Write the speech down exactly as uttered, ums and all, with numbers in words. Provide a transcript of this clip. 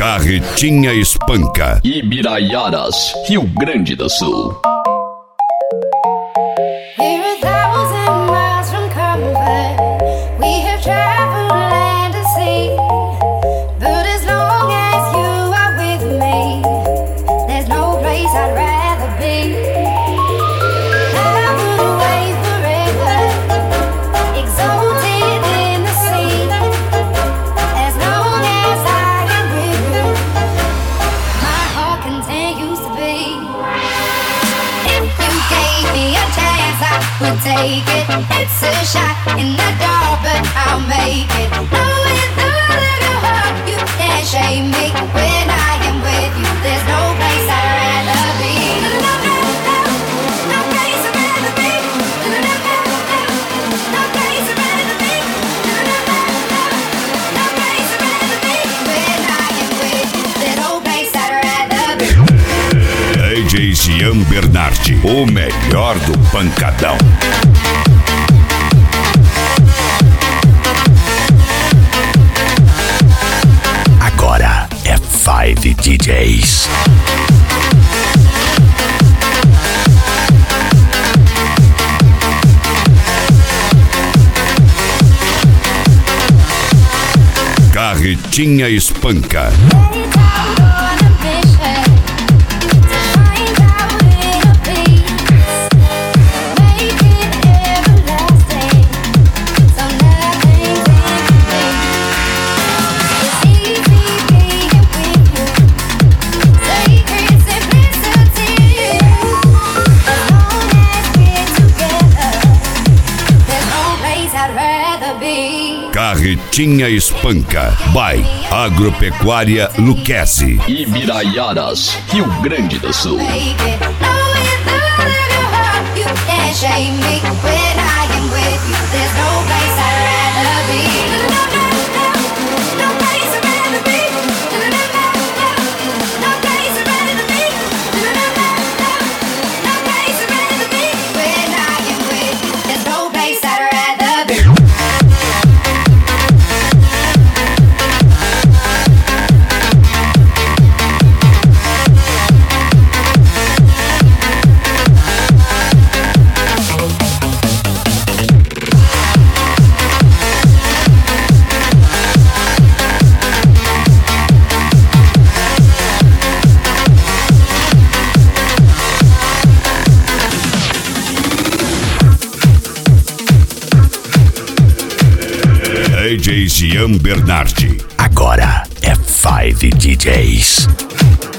Carretinha Espanca. Ibiraiaras, Rio Grande do Sul. We'll take it, it's a shot in the dark, but I'll make it. No, with the little heart, you can't shame me. When I am with you, there's no place I'd rather be. No, no, no, no place I'd rather be. No, no, no, no place I'd rather be. No, no, no, no place I'd rather be. When I am with you, there's no place I'd rather be. D J Gian Bernardi, o melhor do pancadão. Agora é Five D Js. Carretinha Espanca. Carretinha Espanca, by Agropecuária Luquezzi. Ibiraiaras, Rio Grande do Sul. D J Gian Bernardi. Agora é Five D Js.